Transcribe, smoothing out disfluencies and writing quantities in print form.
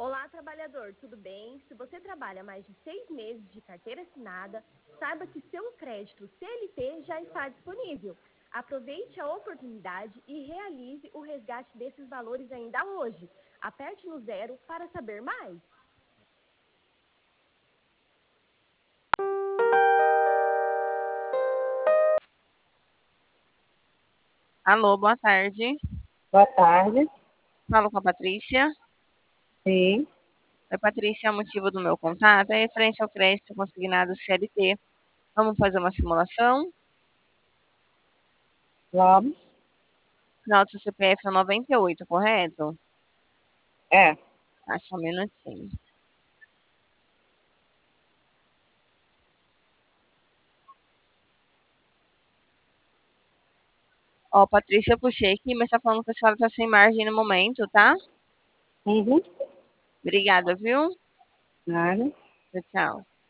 Olá, trabalhador, tudo bem? Se você trabalha mais de 6 meses de carteira assinada, saiba que seu crédito CLT já está disponível. Aproveite a oportunidade e realize o resgate desses valores ainda hoje. Aperte no 0 para saber mais. Alô, boa tarde. Boa tarde. Falo com a Patrícia. Sim, Oi, Patrícia, o motivo do meu contato é referente ao crédito consignado CLT. Vamos fazer uma simulação? vamos. Final do seu CPF é 98, correto? É, Tá, só um minutinho. Ó, Patrícia, eu puxei aqui, mas tá falando que a senhora tá sem margem no momento, tá? uhum, Obrigada, viu? nada. Tchau, tchau.